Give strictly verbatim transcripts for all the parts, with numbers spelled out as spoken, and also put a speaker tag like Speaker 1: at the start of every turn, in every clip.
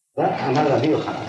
Speaker 1: Amar Rabbi Yochanan.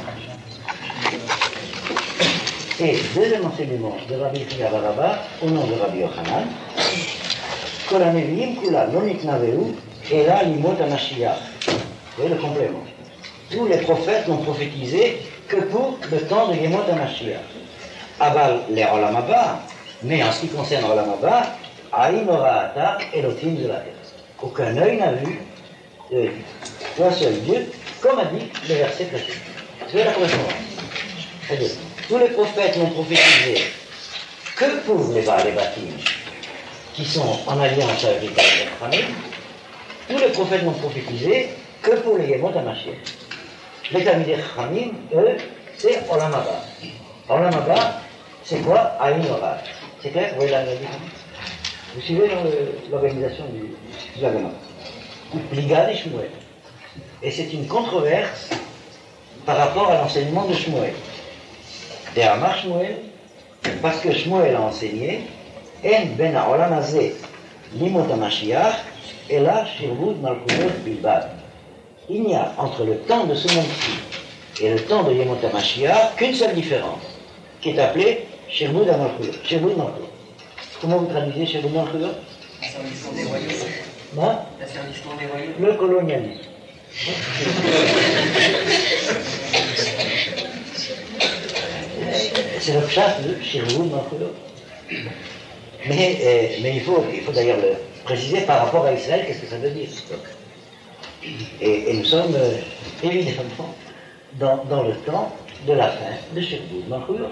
Speaker 1: Et deuxième enseignement de Rabbi Yehuda bar Abba au nom de Rabbi Yochanan, Kol HaNeviim kulam lo nitnaveu ela limot HaMashiach. Vous voyez le complément. Tous les prophètes n'ont prophétisé que pour le temps de Yemot HaMashiach. Aval les Olam Haba, mais en ce qui concerne Olam Haba, Aïn Ora'ata Elohim Zelaher. Aucun œil n'a vu euh, un seul Dieu, comme a dit le verset précédent. C'est la correspondance. C'est-à-dire, tous les prophètes n'ont prophétisé que pour les Baal et Batim, qui sont en alliance avec les Baal et tous les prophètes n'ont prophétisé que pour les Yemot HaMashiach. Les Talmidei Chachamim, eux, c'est Olam Haba. Olam Haba, c'est quoi? Aïn Ora'ata. C'est clair? Vous voyez la différence? Vous suivez l'organisation du Zagama. Pliga de Shmuel. Et c'est une controverse par rapport à l'enseignement de Shmuel. De Amar Shmuel, parce que Shmuel a enseigné, En ben ha'olam hazeh limot HaMashiach, ela shirvut malchut bilbad. Il n'y a entre le temps de ce monde-ci et le temps de Yemot HaMashiach qu'une seule différence, qui est appelée shirvut malchut. Shirvut malchut. Comment vous traduisez shirvut malchut?
Speaker 2: L'asservissement des royaumes.
Speaker 1: Non?
Speaker 2: L'asservissement des royaumes.
Speaker 1: Le colonialisme. C'est le pshat de shirvut malchut. Mais, euh, mais il faut, il faut d'ailleurs le préciser par rapport à Israël, qu'est-ce que ça veut dire? Et, et nous sommes euh, évidemment dans, dans le temps de la fin de Shirvut Malchut.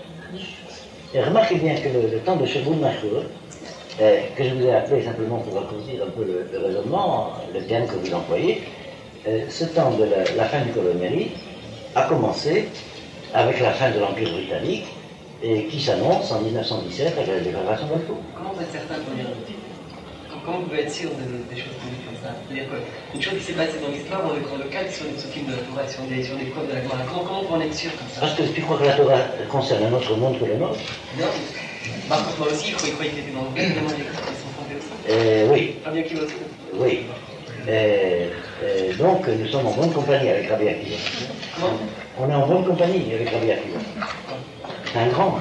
Speaker 1: Et remarquez bien que le, le temps de Shirvut Malchut, euh, que je vous ai appelé simplement pour raccourcir un peu le, le raisonnement, le terme que vous employez, euh, ce temps de la, la fin du colonialisme a commencé avec la fin de l'Empire britannique, et qui s'annonce en dix-neuf cent dix-sept avec la déclaration d'Alfou.
Speaker 2: Comment vous êtes certain pour dire Comment vous pouvez être sûr de, des choses comme ça? C'est-à-dire qu'une chose qui s'est passée dans l'histoire, on le calque sur les soufim de la Torah, sur des, sur des preuves de la Gemara. Comment, comment on peut en être sûr comme ça?
Speaker 1: Parce que tu crois que la Torah concerne un autre monde que le nôtre?
Speaker 2: Non. Par contre, moi aussi, il croyait qu'il était dans le monde, mais moi, les gens sont trompés aussi.
Speaker 1: Euh, oui.
Speaker 2: Pas bien qu'il le trouve.
Speaker 1: Oui. Euh, euh, donc, nous sommes en bonne compagnie avec Rabbi Akiva.
Speaker 2: Comment?
Speaker 1: On est en bonne compagnie avec Rabbi Akiva. C'est un grand.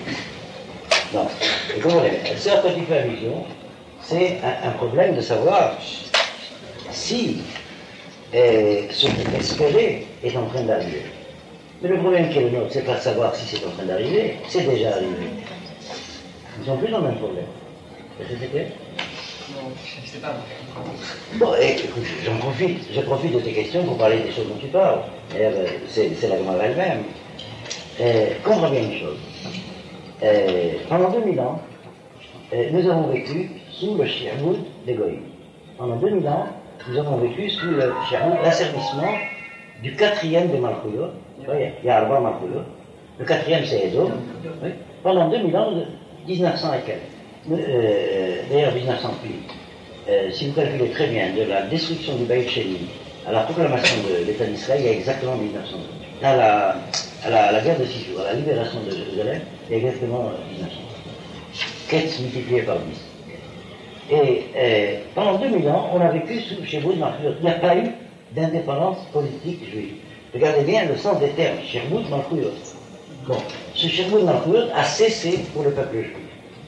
Speaker 1: Non. Et comment on est? Ce à quoi tu fais allusion, c'est un, un problème de savoir si euh, ce qu'on espérait est en train d'arriver. Mais le problème qui est le nôtre, c'est pas de savoir si c'est en train d'arriver, c'est déjà arrivé. Nous sommes plus dans le même problème. C'était clair?
Speaker 2: Non, je ne sais pas.
Speaker 1: Bon, écoute, j'en profite, je profite de tes questions pour parler des choses dont tu parles. Euh, c'est, c'est la Gemara elle-même. Euh, comprends bien une chose. Euh, pendant deux mille ans, euh, nous avons vécu sous le shirvut des Goïm. Pendant deux mille ans, nous avons vécu sous le shirvut, l'asservissement du quatrième des Malchuyot. Il y a Arba Malchuyot. Le quatrième, c'est Edom. Oui. Pendant deux mille ans, dix-neuf cents et quelques. Euh, d'ailleurs, dix-neuf cent huit. Euh, si vous calculez très bien, de la destruction du Baït Sheni à la proclamation de l'État d'Israël, il y a exactement dix-neuf cent huit. À la, à, la, à la guerre de six jours, à la libération de Jérusalem, il y a exactement dix-neuf cent huit. Ketz multiplié par dix. Et euh, pendant deux mille ans, on a vécu sous Shirvut Malchut. Il n'y a pas eu d'indépendance politique juive. Regardez bien le sens des termes, Shirvut Malchut. Bon, ce Shirvut Malchut a cessé pour le peuple juif.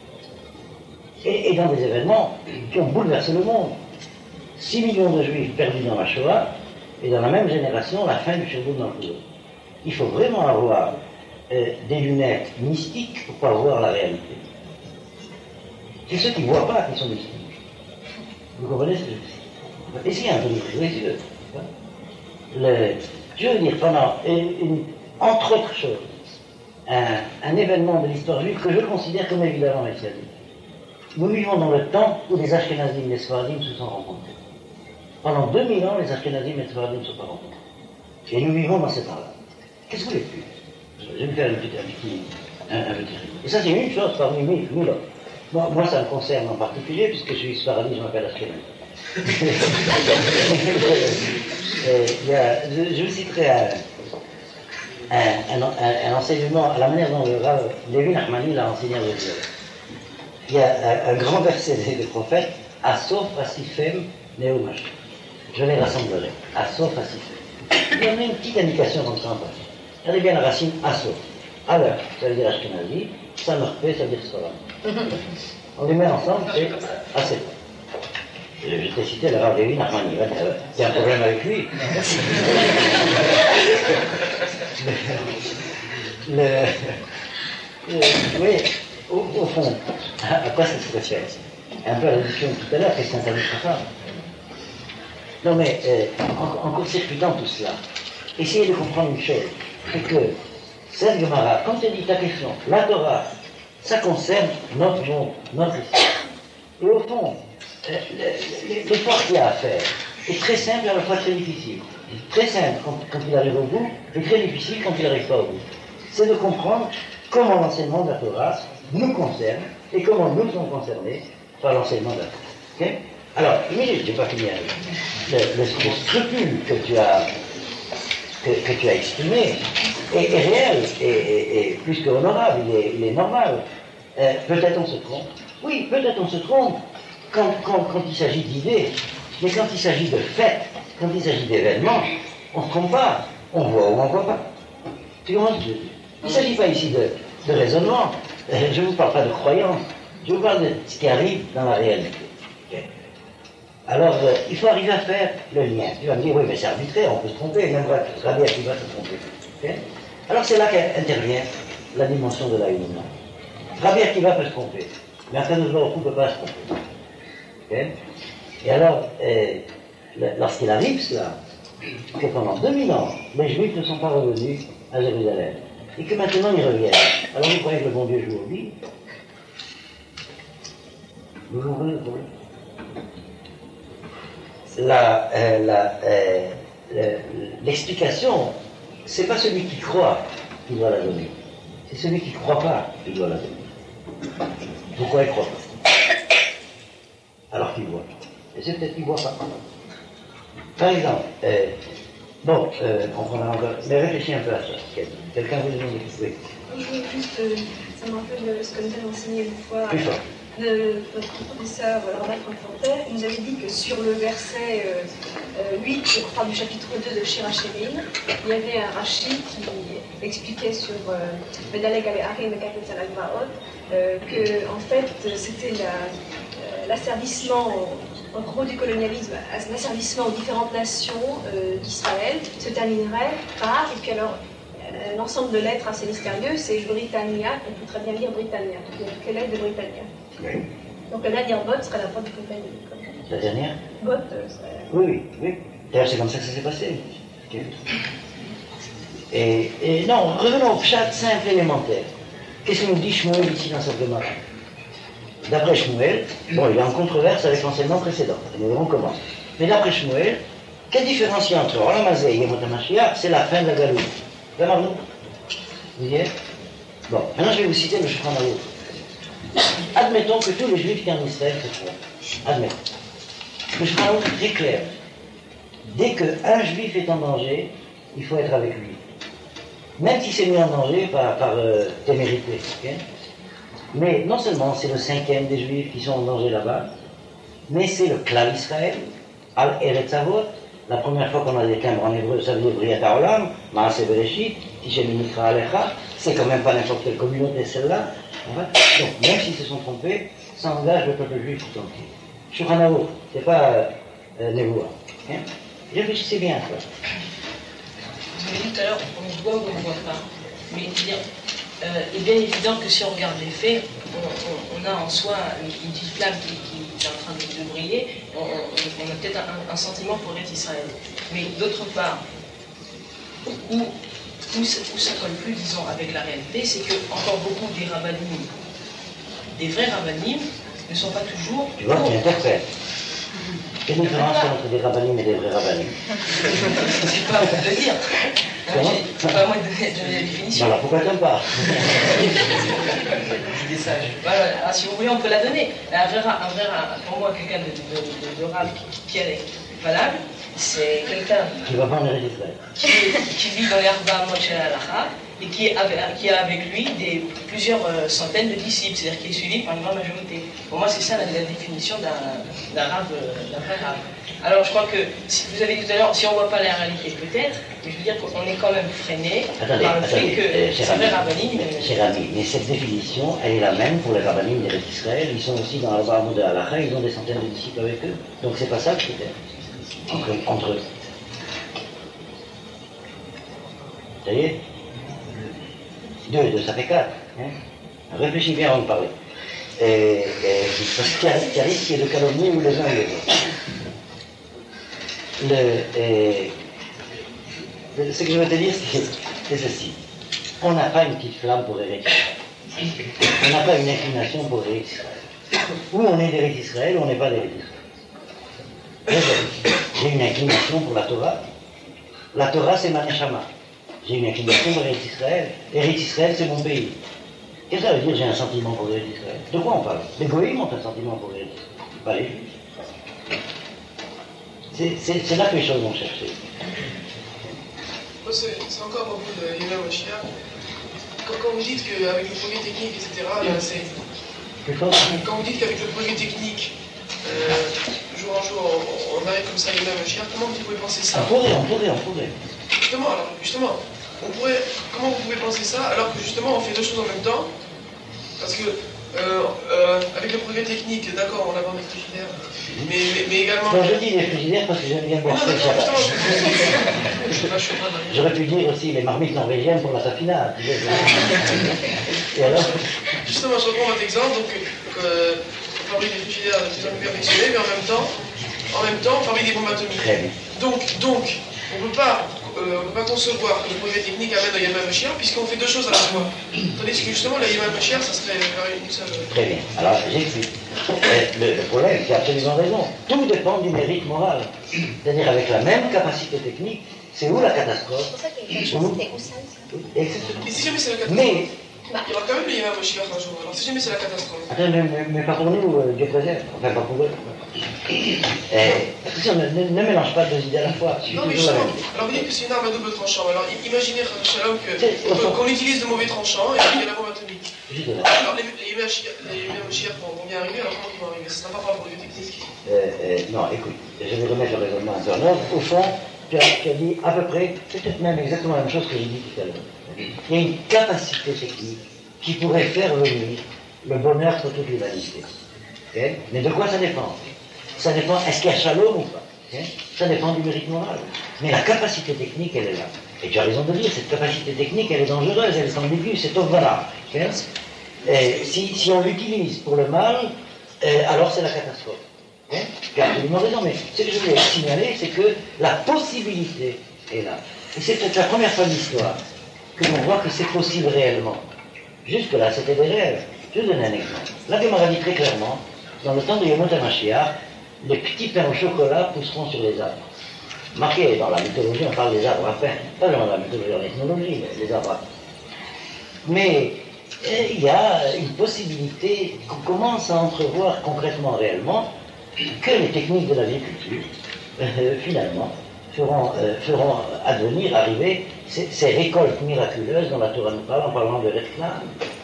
Speaker 1: Et, et dans des événements qui ont bouleversé le monde. six millions de juifs perdus dans la Shoah, et dans la même génération, la fin du Shirvut Malchut. Il faut vraiment avoir euh, des lunettes mystiques pour pouvoir voir la réalité. C'est ceux qui ne voient pas qui sont mystiques. Vous comprenez ce que je dis? Essayez un peu d'ouvrir les yeux. Le, je veux dire, pendant, une, une, entre autres choses, un, un événement de l'histoire juive que je considère comme évidemment messianique. Nous vivons dans le temps où les Ashkenazim et les Sfaradim se sont rencontrés. Pendant deux mille ans, les Ashkenazim et les Sfaradim ne sont pas rencontrés. Et nous vivons dans ces temps-là. Qu'est-ce que vous voulez plus? Je vais me faire un petit, un petit, un, un petit. Et ça, c'est une chose parmi mille, mille autres. Moi, moi, ça me concerne en particulier, puisque je suis Sfaradi, je m'appelle Ashkenaz. je, je vous citerai un, un, un, un, un enseignement à la manière dont le Rav Levi Nachmani l'a enseigné à Jérusalem. Il y a un, un grand verset des prophètes, Asof Asifem Neumash. Je les rassemblerai. Asof Asifem. donner une petite indication comme ça en passant. Regardez bien la racine asso. Alors, ça veut dire Ashkenazi, Samarpé, ça veut dire Sforam. On les met ensemble, c'est assez. Je, je t'ai cité le Rav Levi Nachmani. Il y a un problème avec lui. le, le, oui, au, au fond, à, à quoi ça se réfère? Un peu à la discussion tout à l'heure, qu'est-ce qu'on t'a dit pour ça? Non mais, euh, en, en court-circuitant tout cela, essayez de comprendre une chose, c'est que cette Gemara, comme tu dis ta question, la Torah, ça concerne notre monde, notre histoire. Et au fond, euh, l'effort qu'il y a à faire est très simple et à la fois très difficile. Très simple quand, quand il arrive au bout, et très difficile quand il n'arrive pas au bout. C'est de comprendre comment l'enseignement de la Torah nous concerne et comment nous sommes concernés par l'enseignement de la Torah. Okay? Alors, une minute, je n'ai pas fini avec le, le, le scrupule que tu as, que, que tu as exprimé est, est réel et, et, et plus que honorable, il est, il est normal. Euh, peut-être on se trompe. Oui, peut-être on se trompe quand, quand, quand il s'agit d'idées, mais quand il s'agit de faits, quand il s'agit d'événements, on ne se trompe pas. On voit ou on ne voit pas. Tu comprends ce que je veux dire? Il ne s'agit pas ici de, de raisonnement. Euh, je ne vous parle pas de croyance. Je vous parle de ce qui arrive dans la réalité. Okay. Alors, euh, il faut arriver à faire le lien. Tu vas me dire, oui, mais c'est arbitraire, on peut se tromper, même Rabbi Akiva se tromper. Okay. Alors, c'est là qu'intervient la dimension de la humaine. Rabbi Akiva peut se tromper, mais un Kadosh Baruch Hu ne peut pas se tromper. Okay. Et alors, euh, lorsqu'il arrive cela, que pendant deux mille ans, les Juifs ne sont pas revenus à Jérusalem, et que maintenant ils reviennent, alors vous croyez que le bon Dieu joue au billes? Vous comprenez le problème? La, euh, la, euh, l'explication, c'est pas celui qui croit qui doit la donner, c'est celui qui ne croit pas qui doit la donner. Pourquoi il ne croit pas? Alors qu'il voit. Et c'est peut-être qu'il ne voit pas. Par exemple, euh, bon, euh, on prendra encore, mais réfléchis un peu à ça. Quelqu'un veut demander? Oui.
Speaker 3: Je voulais juste, euh, ça me rappelle ce que nous avons enseigné une fois.
Speaker 1: Plus fort.
Speaker 3: De notre professeur Robert Frankfurter, il nous avait dit que sur le verset euh, euh, huit, je crois, du chapitre deux de Shir HaShirim, il y avait un Rashi qui expliquait sur Medaleg Ale Harim et Kapetz Al Agmaot que, en fait, c'était la, euh, l'asservissement, en gros, du colonialisme, l'asservissement aux différentes nations euh, d'Israël se terminerait par, et puis alors, l'ensemble de lettres assez mystérieux, c'est Britannia, on peut très bien lire Britannia, toutes les lettres de Britannia.
Speaker 1: Oui.
Speaker 3: Donc la dernière botte serait la botte du compagnie.
Speaker 1: La dernière?
Speaker 3: Botte serait...
Speaker 1: Oui, oui, oui. D'ailleurs, c'est comme ça que ça s'est passé. Okay. Et, et non, revenons au pshat simple élémentaire. Qu'est-ce que nous dit Shmuel ici dans cette démarche? D'après Shmuel, bon, il est en controverse avec l'enseignement précédent, nous verrons comment. Mais d'après Shmuel, quelle différence il y a entre Olam Hazeh et Yemot HaMashiach? C'est la fin de la Galoute. Vraiment, vous voyez? Bon, maintenant je vais vous citer le Shulchan Aruch. Admettons que tous les Juifs qui en Israël se trompent. Admettons. Le Shulchan Aruch est très clair. Dès qu'un Juif est en danger, il faut être avec lui. Même si c'est mis en danger par, par euh, témérité. Okay? Mais non seulement c'est le cinquième des Juifs qui sont en danger là-bas, mais c'est le Klal Israël, Al Eretz Avot. La première fois qu'on a des timbres en hébreu, ça veut dire Briat Haolam, Maaseh Bereshit, Tishem Mikra Alecha, c'est quand même pas n'importe quelle communauté celle-là. Donc, même s'ils se sont trompés, ça engage le peuple juif tout entier. Shulchan Aruch, c'est pas euh, euh, Nevoa. Hein? Réfléchissez bien à ça.
Speaker 4: Vous avez dit tout à l'heure, on voit ou on ne voit pas. Mais bien, euh, il est bien évident que si on regarde les faits, on, on, on a en soi une, une petite flamme qui, qui est en train de, de briller. On, on, on a peut-être un, un sentiment pour l'être Israël. Mais d'autre part, où, où, ça, où ça colle plus, disons, avec la réalité, c'est que encore beaucoup des rabbinim, des vrais rabbinim, ne sont pas toujours...
Speaker 1: Tu vois, tu interprètes. Quelle différence entre des rabbinim et des vrais rabbinim?
Speaker 4: C'est pas à moi de le dire. C'est pas à moi de donner la définition.
Speaker 1: Alors pourquoi t'aimes pas?
Speaker 4: Des sages. Voilà. Alors, si vous voulez, on peut la donner. Un vrai, un vrai pour moi, quelqu'un de, de, de, de rab qui est valable, c'est quelqu'un
Speaker 1: qui va pas en Eretz Israël,
Speaker 4: qui, qui vit dans les Arba Mot Shel Halacha et qui, avait, qui a avec lui des, plusieurs euh, centaines de disciples, c'est-à-dire qui est suivi par une grande majorité. Pour moi, c'est ça la, la définition d'un arabe, d'un vrai arabe. Alors, je crois que, si vous avez dit tout à l'heure, si on ne voit pas la réalité, peut-être, mais je veux dire qu'on est quand même freiné
Speaker 1: attendez,
Speaker 4: par le
Speaker 1: attendez,
Speaker 4: fait que
Speaker 1: euh,
Speaker 4: c'est vrai rabbinime.
Speaker 1: Cher ami, mais cette définition, elle est la même pour les rabbinimes d'Eretz Israël. Ils sont aussi dans le Barmou de Halacha, ils ont des centaines de disciples avec eux. Donc, c'est pas ça le critère. Entre, entre eux. Vous voyez? Deux, deux, ça fait quatre. Hein? Réfléchis bien avant de parler. Et, et, parce qu'il y a risque de calomnie ou les uns et les autres. Le, et, ce que je veux te dire, c'est ceci. On n'a pas une petite flamme pour Eretz Israël. On n'a pas une inclination pour Eretz Israël. Ou on est d'Eretz Israël ou on n'est pas d'Eretz Israël. J'ai une inclination pour la Torah. La Torah, c'est ma neshama. J'ai une inclination pour Eretz Israël. Eretz Israël, c'est mon pays. Qu'est-ce que ça veut dire, j'ai un sentiment pour Eretz Israël? De quoi on parle? Les goïms ont un sentiment pour Eretz Israël, pas les juifs. C'est là que les choses vont chercher.
Speaker 5: C'est encore à propos de l'imam Mashiach. Quand, quand vous dites qu'avec le progrès technique, et cetera, là, c'est. Quand vous dites qu'avec le progrès technique, euh, jour en jour, on, on arrive comme ça à l'imam Mashiach, comment vous pouvez penser ça?
Speaker 1: On pourrait, on pourrait, on pourrait.
Speaker 5: Justement, alors, justement, on pourrait. Comment vous pouvez penser ça alors que justement on fait deux choses en même temps? Parce que euh, euh, avec le progrès technique, d'accord, on a vendu des frigidaires, mais, mais, mais également.
Speaker 1: Non, je dis les frigidaires parce que j'aime bien boire
Speaker 5: non,
Speaker 1: ce
Speaker 5: non,
Speaker 1: Shabbat.
Speaker 5: justement,
Speaker 1: J'aurais pu dire aussi les marmites norvégiennes pour la tafinade. Et alors?
Speaker 5: Justement, je reprends votre exemple, donc euh, on fabrique des frigidaires de plus en plus perfectionnés, mais en même temps, en même temps, on fabrique des bombes atomiques.
Speaker 1: Très bien.
Speaker 5: Donc, donc, on ne peut pas. Euh, on ne peut pas concevoir que le progrès technique amène à Yamam Mashiach puisqu'on fait deux choses à la fois. Tandis que justement, la Yamam Mashiach, ça serait une seule.
Speaker 1: Très bien. Alors, j'explique. Le, le problème, c'est absolument raison. Tout dépend du mérite moral. C'est-à-dire, avec la même capacité technique, c'est où la catastrophe?
Speaker 6: C'est pour ça qu'il y a quelque chose, c'était Hussein, ça.
Speaker 1: Exactement.
Speaker 5: Et si jamais c'est la catastrophe,
Speaker 1: Mais,
Speaker 5: il y aura quand même le Yamam Mashiach un jour. Alors, si jamais c'est la catastrophe.
Speaker 1: attends, mais, mais, mais pas pour nous, euh, Dieu préserve. Enfin, pas pour eux. Eh, attention, ne, ne, ne mélange pas deux idées à la fois.
Speaker 5: Non, mais justement, alors vous dites que c'est une arme à double tranchant. Alors, imaginez, Shalom, qu'on qu utilise de mauvais tranchants et qu'il y a la bombe atomique. Alors, les, les Yamam Mashiach vont bien arriver, alors comment ils vont arriver? Ça n'a pas rapport avec le technique.
Speaker 1: Euh, euh, non, écoute, je vais remettre le raisonnement un peu en ordre. Au fond, tu as, tu as dit à peu près, peut-être même exactement la même chose que j'ai dit tout à l'heure. Il y a une capacité technique qui pourrait faire venir le bonheur pour toute l'humanité. Okay? Mais de quoi ça dépend? Ça dépend, est-ce qu'il y a shalom ou pas? Okay? Ça dépend du mérite moral. Mais la capacité technique, elle est là. Et tu as raison de dire, cette capacité technique, elle est dangereuse, elle est ambiguë, c'est au voilà. Okay? Et si, si on l'utilise pour le mal, euh, alors c'est la catastrophe. Okay? Tu as absolument raison, mais ce que je voulais signaler, c'est que la possibilité est là. Et c'est peut-être la première fois de l'histoire que l'on voit que c'est possible réellement. Jusque-là, c'était des rêves. Je vais donner un exemple. La Gemara dit très clairement, dans le temps de Yomot HaMashiach, les petits pains au chocolat pousseront sur les arbres. Marqué dans la mythologie, on parle des arbres à pain. Pas dans la mythologie, en ethnologie, mais les arbres à pain. Mais il y a une possibilité qu'on commence à entrevoir concrètement, réellement, que les techniques de l'agriculture, euh, finalement, feront, euh, feront advenir, arriver ces, ces récoltes miraculeuses dont la Torah nous parle en parlant de Retklan.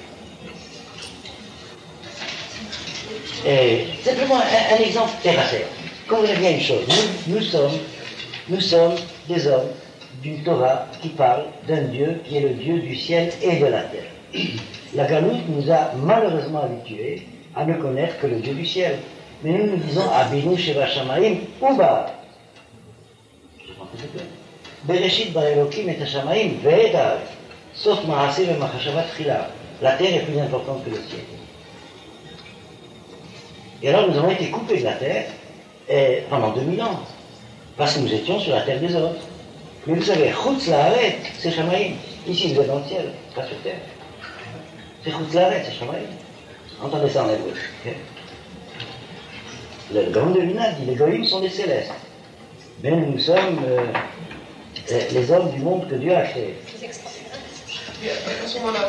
Speaker 1: Et simplement un, un exemple terre à terre. Comprenez bien une chose, nous, nous, sommes, nous sommes des hommes d'une Torah qui parle d'un Dieu qui est le Dieu du ciel et de la terre. La Galoute nous a malheureusement habitués à ne connaître que le Dieu du ciel. Mais nous nous disons Abinu Sheva Shamaim Uba. Bereshit bar Elokim et Hashamaim ve'et haaretz. Sauf Maaseh ve'machashavat tchila. La terre est plus importante que le ciel. Et alors nous avons été coupés de la terre et, pendant deux mille ans, parce que nous étions sur la terre des autres. Mais vous savez, Chutz La'aretz, c'est Shamaim. Ici vous êtes dans le ciel, pas sur terre. C'est Chutz La'aretz, c'est Shamaim. Entendez ça en hébreu. Okay? Le Gaon de Luna dit les Goïms sont des célestes. Mais nous sommes euh, les hommes du monde que Dieu a créé.
Speaker 5: Mais à ce moment-là,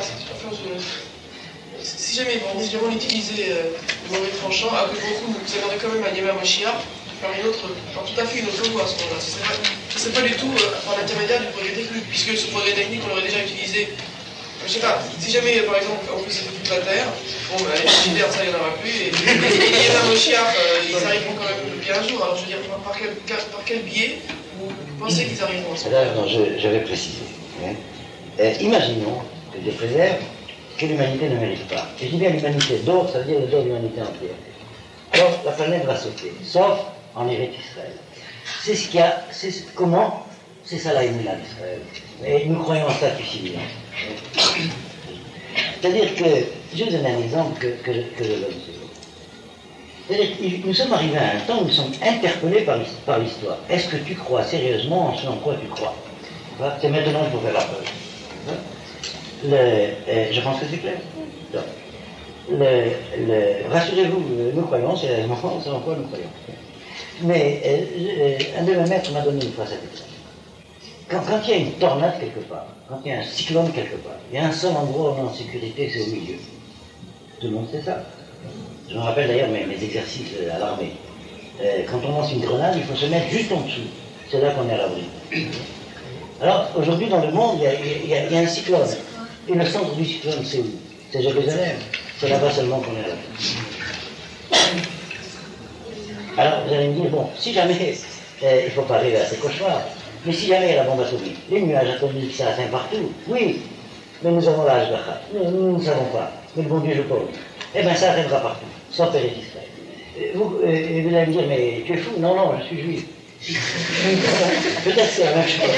Speaker 5: si jamais bon, si jamais on utilisait euh, le mauvais tranchant, à cause de vous, vous avez quand même un Yamam Mashiach par une autre, par tout à fait une autre voie à ce moment-là. Ce ne serait pas du tout euh, par l'intermédiaire du progrès technique, puisque ce progrès technique, on l'aurait déjà utilisé je sais pas, si jamais, par exemple, on peut séparer toute la Terre, bon, bah, les militaires, ça, il n'y en aura plus, et, et, et les Yamamoshiach, euh, ils arriveront quand même bien un jour. Alors, je veux dire, par quel, par quel biais vous pensez qu'ils arriveront à ce
Speaker 1: moment? Non, je, je vais préciser. Hein. Euh, imaginons que Dieu préserve que l'humanité ne mérite pas. Et je dis bien l'humanité d'or, ça veut dire le dos de l'humanité entière. Alors, la planète va sauter, sauf en Eretz Israël. C'est ce qu'il y a, c'est ce, comment, c'est ça la émuna d'Israël. Et nous croyons en statut civil. C'est-à-dire que, je vais vous donner un exemple que, que, que je donne. C'est-à-dire que nous sommes arrivés à un temps où nous sommes interpellés par, par l'histoire. Est-ce que tu crois sérieusement en ce en quoi tu crois? C'est maintenant qu'il faut faire la preuve. Le, euh, je pense que c'est clair. Donc, le, le, rassurez-vous, nous croyons sérieusement c'est en quoi nous croyons. Mais euh, un de mes maîtres m'a donné une fois cet exemple. Quand, quand il y a une tornade quelque part, quand il y a un cyclone quelque part, il y a un seul endroit où on est en sécurité, c'est au milieu. Tout le monde sait ça. Je me rappelle d'ailleurs mes, mes exercices à l'armée. Euh, quand on lance une grenade, il faut se mettre juste en dessous. C'est là qu'on est à l'abri. Alors, aujourd'hui, dans le monde, il y, a, il, y a, il y a un cyclone. Et le centre du cyclone, c'est où? C'est Jérusalem. C'est là-bas seulement qu'on est là. Alors, vous allez me dire, bon, si jamais, euh, il ne faut pas arriver à ces cauchemars, mais si jamais il y a la bombe atomique, les nuages atomiques, ça atteint partout, oui, mais nous avons l'âge d'Achad. Nous, nous ne savons pas. Mais le bon Dieu, je pense. Eh bien, ça atteindra partout, sans Eretz Israël. Vous, euh, vous allez me dire, mais tu es fou? Non, non, je suis juif. Peut-être c'est la même chose.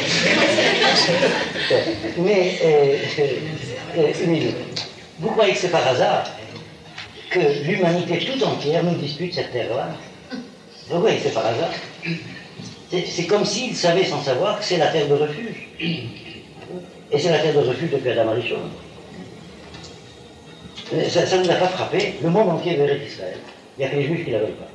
Speaker 1: Mais, euh, euh, une minute. Vous croyez que c'est par hasard que l'humanité tout entière nous dispute cette terre-là? Vous voyez que c'est par hasard. C'est, c'est comme s'ils savaient sans savoir que c'est la terre de refuge. Et c'est la terre de refuge depuis Adam Arishon. Ça, ça ne nous a pas frappé. Le monde entier veut Eretz Israël. Il n'y a que les juifs qui ne la veulent pas.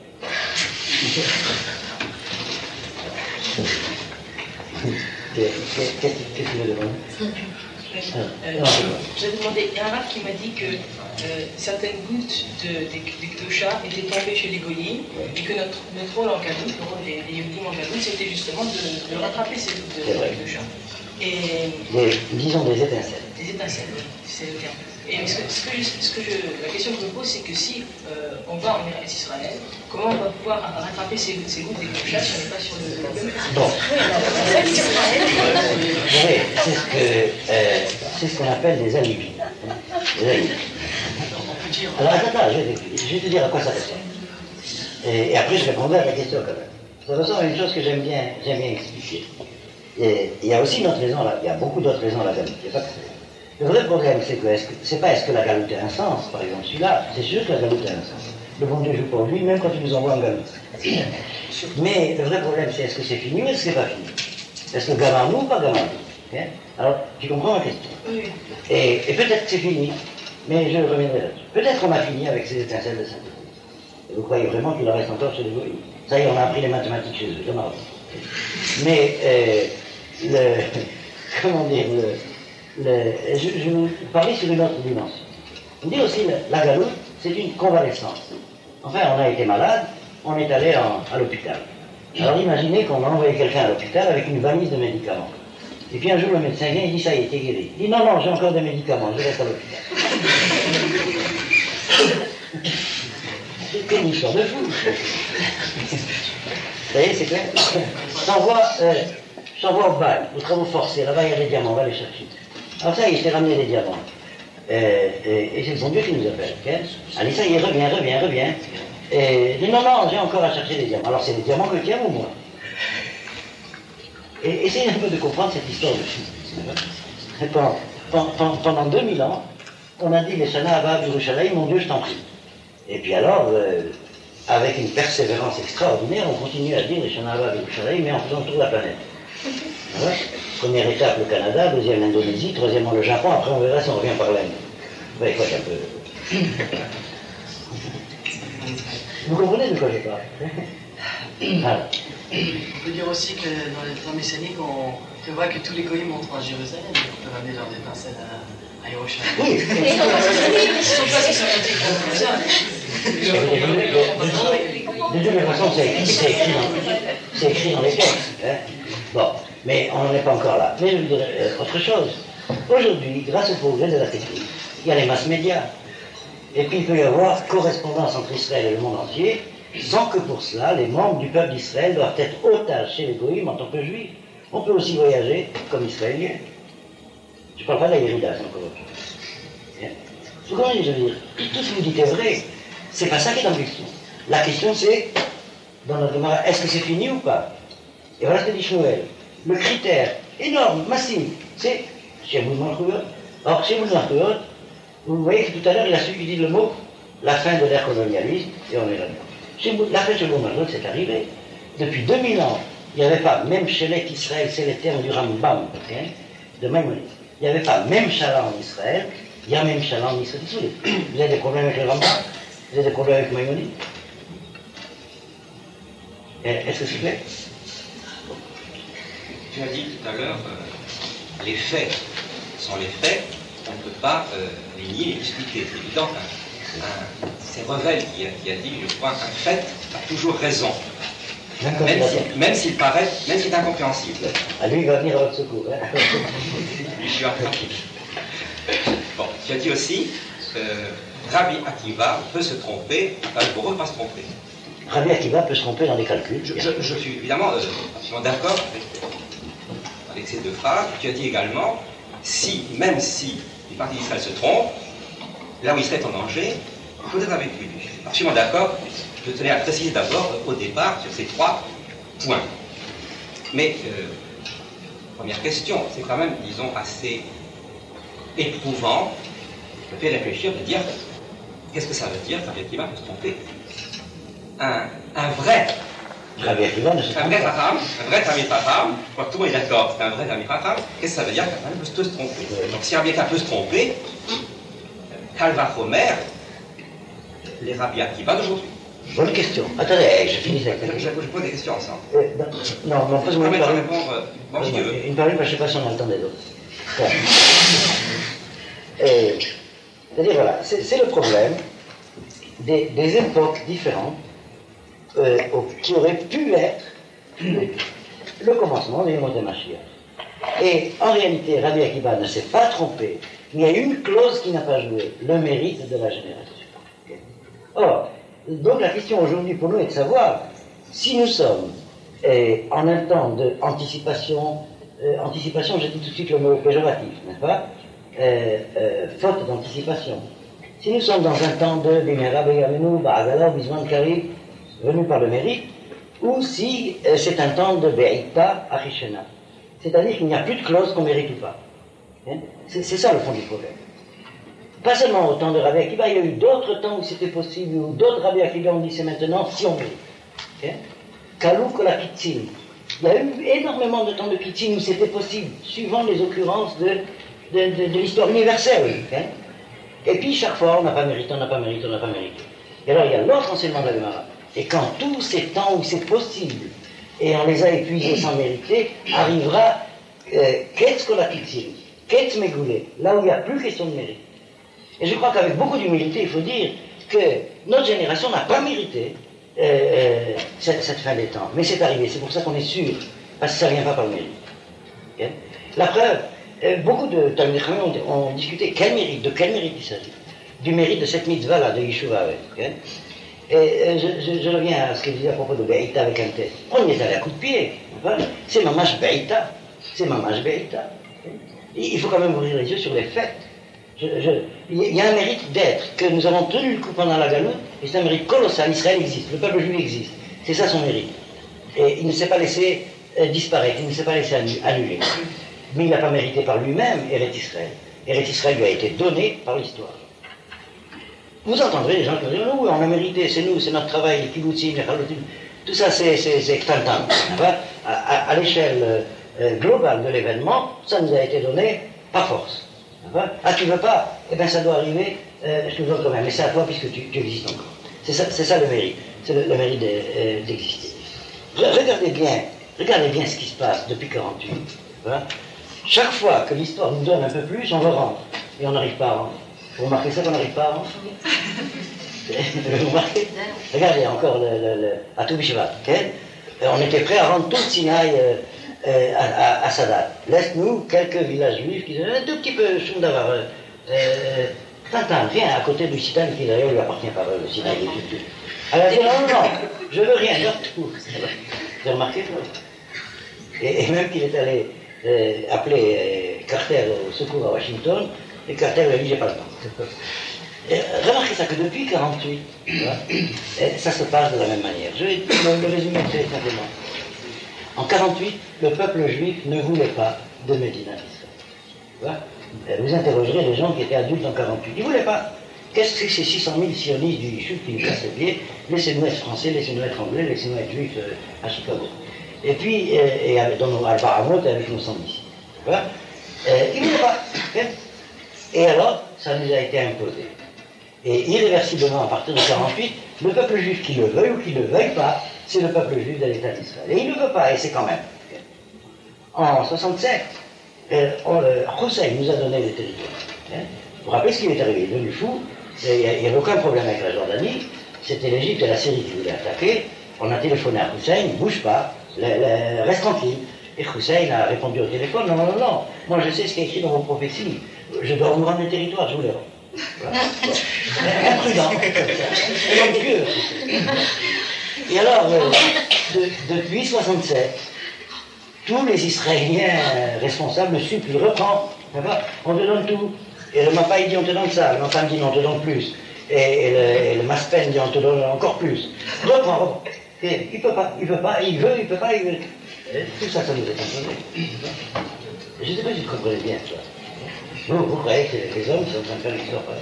Speaker 1: Qu'est-ce que tu veux demander?
Speaker 4: Euh, J'ai demandé, il y a un arabe qui m'a dit que euh, certaines gouttes de, des, des clochards étaient tombées chez les goyim et que notre, notre rôle en Galoute, le rôle des Yehudim en Galoute, c'était justement de, de rattraper ces gouttes de, de clochards. Et
Speaker 1: des, disons des étincelles.
Speaker 4: Des étincelles, oui, c'est le terme. Et ce que, ce que, je, ce que je, la question que je me pose, c'est que si euh, on va en Eretz Israël, comment on va pouvoir rattraper ces, ces gouttes des clochards si on n'est pas sur le même
Speaker 1: bon. Oui, c'est ce que euh, c'est ce qu'on appelle des alibis. Des alibis. Alors attends, je vais, je vais te dire à quoi ça ressemble. Et, et après je répondrai à ta question quand même. Ça ressemble à une chose que j'aime bien, j'aime bien expliquer. Et il y a aussi une autre raison là, il y a beaucoup d'autres raisons à la galoute. Il y a pas que ça. Le vrai problème, c'est que, est-ce que c'est pas est-ce que la galoute a un sens, par exemple celui-là, c'est sûr que la galoute a un sens. Le bon Dieu joue pour lui, même quand il nous envoie en galoute. Mais le vrai problème, c'est est-ce que c'est fini ou est-ce que c'est pas fini? Est-ce que Gamanou ou pas Gamanou? Okay? Alors, tu comprends ma question?
Speaker 4: Oui.
Speaker 1: Et, et peut-être que c'est fini, mais je reviendrai là-dessus. Peut-être qu'on a fini avec ces étincelles de sympathie. Vous croyez vraiment qu'il en reste encore chez les goyim? Ça y est, on a appris les mathématiques chez eux, je m'en rappelle. Mais, euh, le, comment dire, le, le, je, je vais parler sur une autre dimension. On dit aussi, la, la galoute, c'est une convalescence. Enfin, on a été malade, on est allé en, à l'hôpital. Alors imaginez qu'on a envoyé quelqu'un à l'hôpital avec une valise de médicaments. Et puis un jour, le médecin vient et dit, ça y est, t'es guéri. Il dit, non, non, j'ai encore des médicaments, je reste à l'hôpital. C'est une histoire de fou. Vous voyez, c'est clair. J'envoie euh, au bal, aux travaux forcés, là-bas il y a des diamants, on va les chercher. Alors ça, il s'est ramené des diamants. Euh, et, et c'est le bon Dieu qui nous appelle. Okay? Allez, ça y est, reviens, reviens, reviens. Et il dit, non, non, j'ai encore à chercher des diamants. Alors c'est des diamants que tu aimes ou moi? Et essayez un peu de comprendre cette histoire de fou. Pendant, pendant, pendant deux mille ans, on a dit les Shana Abba Yerushalayim, mon Dieu, je t'en prie. Et puis alors, euh, avec une persévérance extraordinaire, on continue à dire les Shana Abba Yerushalayim, mais en faisant le tour de la planète. Voilà. Première étape, le Canada, deuxième, l'Indonésie, troisièmement, le Japon, après on verra si on revient par l'Inde. Vous voyez quoi, c'est un peu... Vous comprenez de quoi je parle? Voilà.
Speaker 2: On peut dire aussi que dans les temps messianiques, on prévoit que tous les goyim montrent à Jérusalem et qu'on peut ramener leurs étincelles à, à Yerushalayim.
Speaker 1: Oui.
Speaker 2: Ils ne sont pas si sympathiques comme ça.
Speaker 1: De toute façon, c'est écrit, c'est écrit, dans, c'est écrit dans les textes. Hein. Bon, mais on n'en est pas encore là. Mais je vous dirais euh, autre chose. Aujourd'hui, grâce au progrès de la technique, il y a les masses médias. Et puis il peut y avoir correspondance entre Israël et le monde entier, sans que pour cela, les membres du peuple d'Israël doivent être otages chez les goïms en tant que juifs. On peut aussi voyager comme israélien. Je ne parle pas de la Yérida, c'est encore autre chose. Vous comprenez, je veux dire, tout ce que vous dites est vrai. C'est pas ça qui est en question. La question c'est, dans notre Gemara, est-ce que c'est fini ou pas? Et voilà ce que dit Shmuel. Le critère énorme, massif, c'est chez vous le Or, chez vous le vous voyez que tout à l'heure, il a suivi le mot la fin de l'ère colonialiste, et on est là-dedans. La fin de chez vous c'est arrivé. Depuis deux mille ans, il n'y avait pas, même Shelet Israël, c'est les termes du Rambam, okay, de Maïmonide. Il n'y avait pas même Shala en Israël, il y a même Shala en Israël. Vous avez des problèmes avec le Rambam? Vous avez des problèmes avec Maïmonide? Est-ce que c'est clair?
Speaker 7: Tu as dit tout à l'heure, euh, les faits sont les faits, on ne peut pas euh, les nier, les discuter. C'est évident. Hein. Un, c'est Revel qui a, qui a dit, je crois, un fait a toujours raison. Même, si, même s'il paraît, même s'il est incompréhensible.
Speaker 1: Ah, lui, il va venir à votre secours. Hein.
Speaker 7: Je suis en train. Bon, tu as dit aussi que Rabbi Akiva peut se tromper, enfin, le bourreau ne peut pas se tromper.
Speaker 1: Rabbi Akiva peut se tromper dans des calculs.
Speaker 7: Je, je, je suis évidemment euh, absolument d'accord avec, avec ces deux phrases. Tu as dit également, si, même si les partis d'Israël se trompent, là où Israël est en danger, il faut être avec lui. Je suis absolument d'accord. Je tenais à préciser d'abord au départ sur ces trois points. Mais, euh, première question, c'est quand même, disons, assez éprouvant de faire réfléchir, de dire qu'est-ce que ça veut dire, Rabbi Akiva peut se tromper. Un, un vrai
Speaker 1: Rabbi Akiva ne se trompe
Speaker 7: un vrai
Speaker 1: pas.
Speaker 7: Raham, un vrai Talmid Chacham, je crois que tout le monde est d'accord, c'est un vrai Talmid Chacham, qu'est-ce que ça veut dire qu'un peut se tromper? Donc si Rabbi Akiva peut se tromper, Kal vachomer, les Rabbi Akiva d'aujourd'hui.
Speaker 1: Bonne question. Attendez, je finis avec la
Speaker 7: Je,
Speaker 1: question.
Speaker 7: je pose des questions ensemble.
Speaker 1: Euh, non, non, pose-moi une
Speaker 7: Je peux
Speaker 1: parole.
Speaker 7: répondre, bon, si tu veux.
Speaker 1: Une parole, je ne sais pas si on a le temps des autres. Bon. Et, c'est-à-dire, voilà, c'est, c'est le problème des, des époques différentes euh, qui auraient pu être le, le commencement des mots de Mashiach. Et en réalité, Rabbi Akiva ne s'est pas trompé, mais il y a une clause qui n'a pas joué, le mérite de la génération. Or, donc la question aujourd'hui pour nous est de savoir si nous sommes eh, en un temps d'anticipation, euh, anticipation, j'ai dit tout de suite le mot péjoratif, n'est-ce pas, euh, euh, faute d'anticipation. Si nous sommes dans un temps de Bimera Begamenu, Ba'agala, Bisman Karib, venu par le mérite, ou si euh, c'est un temps de Be'ita Achishena. C'est-à-dire qu'il n'y a plus de clause qu'on mérite ou pas. Hein? C'est, c'est ça le fond du problème. Pas seulement au temps de Rabbi Akiva, il y a eu d'autres temps où c'était possible, où d'autres Rabbi Akiva ont dit c'est maintenant si on veut. Kalou Kola Kitzin. Il y a eu énormément de temps de Kitzin où c'était possible, suivant les occurrences de, de, de, de l'histoire universelle. Hein? Et puis chaque fois, on n'a pas mérité, on n'a pas mérité, on n'a pas mérité. Et alors il y a l'autre enseignement de la Gemara. Et quand tous ces temps où c'est possible, et on les a épuisés sans mériter, arrivera Ketz Kola Kitzin, Ketz Megoulé, là où il n'y a plus question de mérite. Et je crois qu'avec beaucoup d'humilité, il faut dire que notre génération n'a pas mérité euh, euh, cette, cette fin des temps. Mais c'est arrivé, c'est pour ça qu'on est sûr, parce que ça ne vient pas par le mérite. Okay? La preuve, euh, beaucoup de Talmid Chachamim ont, ont discuté quel mérite, de quel mérite il s'agit. Du mérite de cette mitzvah-là, de Yeshuva. Okay? Et euh, je, je, je reviens à ce que je disais à propos de Be'ita avec un test. On y est allé à coup de pied. Enfin, c'est mamash Be'ita. C'est mamash Be'ita. Okay? Il faut quand même ouvrir les yeux sur les faits. Je, je, il y a un mérite d'être, que nous avons tenu le coup pendant la galoute, et c'est un mérite colossal. Israël existe, le peuple juif existe. C'est ça son mérite. Et il ne s'est pas laissé euh, disparaître, il ne s'est pas laissé annuler. Mais il n'a pas mérité par lui-même Eretz Israël. Eretz Israël lui a été donné par l'histoire. Vous entendrez les gens qui disent oh, oui, on a mérité, c'est nous, c'est notre travail, les kibbutzim, les chalutim. Tout ça, c'est, c'est, c'est tantam. À, à, à l'échelle euh, globale de l'événement, ça nous a été donné par force. Ah, tu veux pas? Eh bien, ça doit arriver, euh, je te donne quand même, mais c'est à toi puisque tu, tu existes encore. C'est ça, c'est ça le mérite, c'est le, le mérite de, euh, d'exister. Regardez bien, regardez bien ce qui se passe depuis quarante-huit. Voilà. Chaque fois que l'histoire nous donne un peu plus, on le rentre. Et on n'arrive pas à rendre. Vous remarquez ça qu'on n'arrive pas à rendre? Vous remarquez? Regardez encore le, le, le, à Toubishvat. Okay? On était prêt à rendre tout le Sinaï euh, euh, à, à, à Sadat. Laisse-nous quelques villages juifs qui disent un tout petit peu Shundavar. Euh, euh, Tintin, viens à côté du Sitaï qui d'ailleurs lui appartient par le Sitaï des Tuttus. Elle a dit non, non, non, je veux rien, je tout. Vous avez remarqué et, et même qu'il est allé euh, appeler euh, Carter au secours à Washington, et Carter lui a dit j'ai pas le temps. Et, remarquez ça que depuis quarante-huit, ça se passe de la même manière. Je vais le, le résumer très simplement. En quarante-huit, le peuple juif ne voulait pas de Médina d'Israël. Vous interrogerez les gens qui étaient adultes en quarante-huit. Ils ne voulaient pas. Qu'est-ce que ces six cent mille sionistes du Yishuv qui nous cassent les pieds? Laissez-nous être français, laissez-nous être anglais, laissez-nous être juifs euh, à Chicago. Et puis, euh, et avec, dans nos Al-Bahamot avec nos cent dix. Voilà. Euh, ils ne voulaient pas. Et alors, ça nous a été imposé. Et irréversiblement, à partir de quarante-huit, le peuple juif, qui le veuille ou qui ne le veuille pas, c'est le peuple juif de l'État d'Israël. Et il ne le veut pas, et c'est quand même. En soixante-sept, euh, Hussein nous a donné les territoires. Hein. Vous vous rappelez ce qui est arrivé? Il est devenu fou, il n'y avait aucun problème avec la Jordanie, c'était l'Égypte et la Syrie qui voulaient attaquer. On a téléphoné à Hussein, ne bouge pas, le, le, reste tranquille. Et Hussein a répondu au téléphone, non, non, non, non, moi je sais ce qui est écrit dans vos prophéties, je dois vous rendre les territoires, je vous les rends. Voilà. Imprudent, et Et alors, euh, de, depuis soixante-sept, tous les Israéliens responsables ne suivent plus. Reprends, on te donne tout. Et le Mapai dit on te donne ça, le Mapai dit on te donne plus. Et, et le, et le Maspen dit on te donne encore plus. Reprends, reprends. Et il ne peut pas, il ne peut pas, il veut, il ne peut pas, il veut. Et tout ça, ça nous est imposé. Je ne sais pas si vous comprenez bien ça. Vous, vous croyez que les hommes sont en train de faire l'histoire pareille.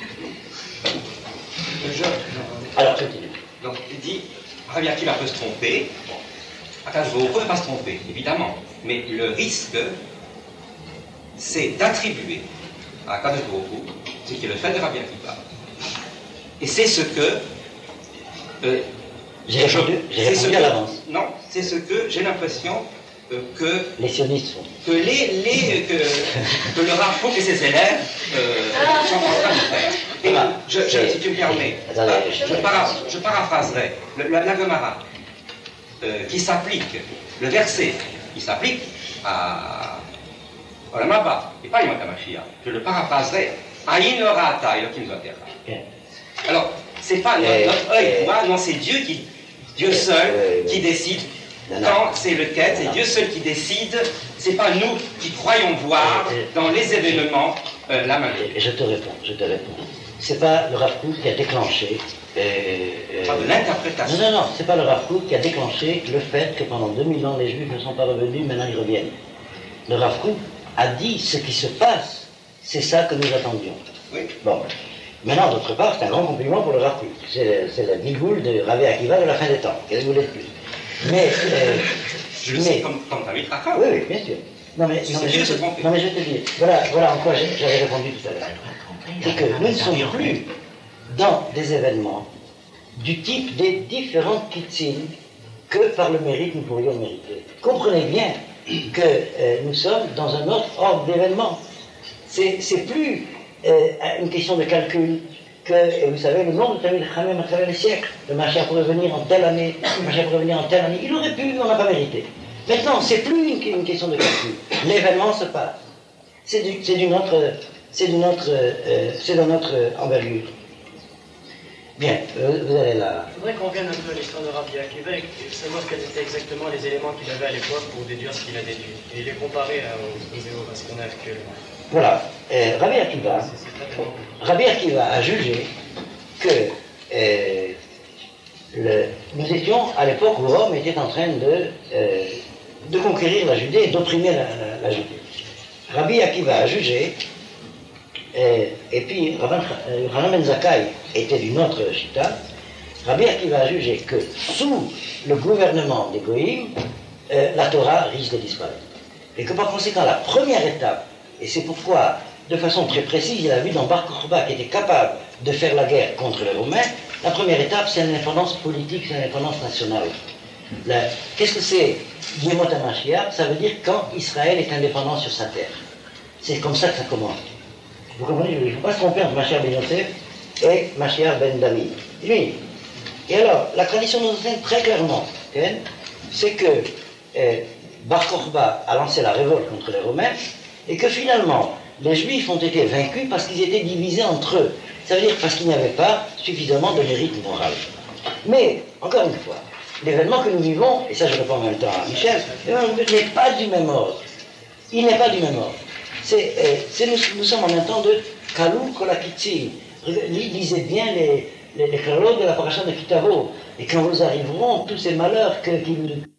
Speaker 1: Alors, continue.
Speaker 7: Donc, il dit, Rabbi Akiva peut se tromper, Akadosh Baruch Hu ne peut pas se tromper, évidemment. Mais le risque, c'est d'attribuer à Akadosh Baruch Hu ce qui est le fait de Rabbi Akiva. Et c'est ce que... Euh,
Speaker 1: j'ai répondu, j'ai répondu à l'avance.
Speaker 7: Non, c'est ce que j'ai l'impression euh, que...
Speaker 1: Les sionistes font.
Speaker 7: Que, les, les, que, que le Rav Kook et ses élèves euh, sont en train de faire. Et ah, je, je, si tu me permets, attendez, je, je, para, je paraphraserai le, la, la Gemara euh, qui s'applique, le verset qui s'applique à Olam Haba, et pas Yom HaMashiach. Je le paraphraserai Aïn Orata Elokim Zotera. Alors, c'est pas notre, notre œil voit, non, c'est Dieu qui, Dieu seul qui décide. Quand c'est le quête, c'est Dieu seul qui décide, c'est pas nous qui croyons voir dans les événements euh, la main.
Speaker 1: Je te réponds, je te réponds. C'est pas le Rav Kook qui a déclenché. Euh, euh,
Speaker 7: pas de l'interprétation.
Speaker 1: Non, non, non, c'est pas le Rav Kook qui a déclenché le fait que pendant deux mille ans les Juifs ne sont pas revenus, maintenant ils reviennent. Le Rav Kook a dit ce qui se passe, c'est ça que nous attendions.
Speaker 7: Oui.
Speaker 1: Bon. Maintenant, d'autre part, c'est un grand compliment pour le Rav Kook. C'est la Gigoul de Rabbi Akiva de la fin des temps. Qu'est-ce que vous voulez de plus? Mais, euh,
Speaker 7: je le
Speaker 1: mais,
Speaker 7: sais comme, comme David Rachab.
Speaker 1: Oui, oui, bien sûr. Non, mais, non, mais, je, te, non, mais je te dis, voilà, voilà en quoi j'avais répondu tout à l'heure. C'est que nous ne sommes plus dans des événements du type des différentes kitzines que par le mérite nous pourrions mériter. Comprenez bien que euh, nous sommes dans un autre ordre d'événements. C'est plus euh, une question de calcul. Que, et vous savez, le nombre de Tamil Chamem à travers les siècles, le Mashiach pourrait venir en telle année, le Mashiach pourrait venir en telle année, il aurait pu, mais on n'a pas mérité. Maintenant, c'est plus une, une question de calcul. L'événement se passe. C'est d'une autre, c'est d'une autre, euh, c'est dans notre envergure. Bien, euh, vous allez là.
Speaker 8: Il faudrait qu'on revienne un peu à l'histoire de Rabbi Akiva et savoir quels étaient exactement les éléments qu'il avait à l'époque pour déduire ce qu'il a déduit. Et les comparer à, à ce qu'on a actuellement.
Speaker 1: Voilà. Euh, Rabbi Akiva, Rabbi Akiva a jugé que euh, le, nous étions à l'époque où Rome était en train de, euh, de conquérir la Judée et d'opprimer la, la, la Judée. Rabbi Akiva a jugé, euh, et puis Rabban Ben Zakkai était d'une autre chita. Rabbi Akiva a jugé que sous le gouvernement des Goïm, euh, la Torah risque de disparaître. Et que par conséquent, la première étape, et c'est pourquoi, de façon très précise, il a vu dans Bar Kokhba qui était capable de faire la guerre contre les Romains, la première étape, c'est l'indépendance politique, c'est l'indépendance nationale. Qu'est-ce que c'est Yemot HaMashiach? Ça veut dire quand Israël est indépendant sur sa terre. C'est comme ça que ça commence. Vous comprenez? Il ne faut pas se tromper entre Mashiach ben Yosef et Mashiach ben David. Oui. Et alors, la tradition nous enseigne très clairement, c'est que euh, Bar Kokhba a lancé la révolte contre les Romains, et que finalement, les Juifs ont été vaincus parce qu'ils étaient divisés entre eux. Ça veut dire parce qu'il n'y avait pas suffisamment de mérite moral. Mais, encore une fois, l'événement que nous vivons, et ça je réponds en même temps à Michel, n'est pas du même ordre. Il n'est pas du même ordre. C'est, euh, c'est, nous, nous sommes en même temps de Kalou Kolakitsi. Lisez bien les, les, les de la parasha de Kitavo. Et quand vous arriveront, tous ces malheurs que, qui vous